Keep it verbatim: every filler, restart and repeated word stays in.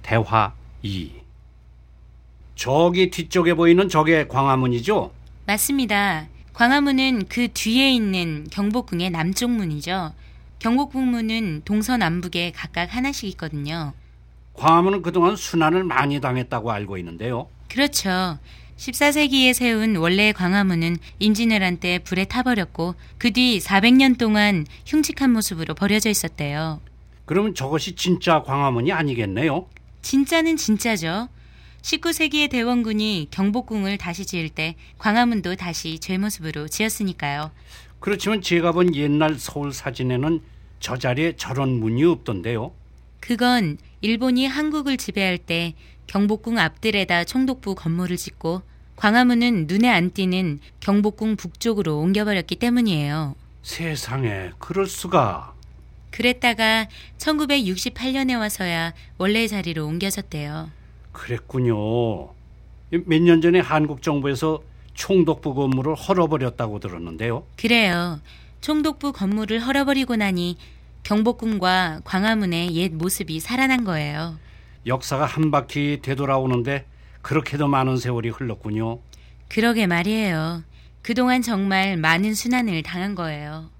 대화 이. 저기 뒤쪽에 보이는 저게 광화문이죠? 맞습니다. 광화문은 그 뒤에 있는 경복궁의 남쪽 문이죠. 경복궁문은 동서남북에 각각 하나씩 있거든요. 광화문은 그동안 순환을 많이 당했다고 알고 있는데요. 그렇죠. 십사 세기에 세운 원래의 광화문은 임진왜란 때 불에 타버렸고 그 뒤 사백 년 동안 흉측한 모습으로 버려져 있었대요. 그러면 저것이 진짜 광화문이 아니겠네요? 진짜는 진짜죠. 십구 세기의 대원군이 경복궁을 다시 지을 때 광화문도 다시 제 모습으로 지었으니까요. 그렇지만 제가 본 옛날 서울 사진에는 저 자리에 저런 문이 없던데요. 그건 일본이 한국을 지배할 때 경복궁 앞뜰에다 총독부 건물을 짓고 광화문은 눈에 안 띄는 경복궁 북쪽으로 옮겨버렸기 때문이에요. 세상에, 그럴 수가. 그랬다가 천구백육십팔 년에 와서야 원래 자리로 옮겨졌대요. 그랬군요. 몇 년 전에 한국 정부에서 총독부 건물을 헐어버렸다고 들었는데요. 그래요. 총독부 건물을 헐어버리고 나니 경복궁과 광화문의 옛 모습이 살아난 거예요. 역사가 한 바퀴 되돌아오는데 그렇게도 많은 세월이 흘렀군요. 그러게 말이에요. 그동안 정말 많은 순환을 당한 거예요.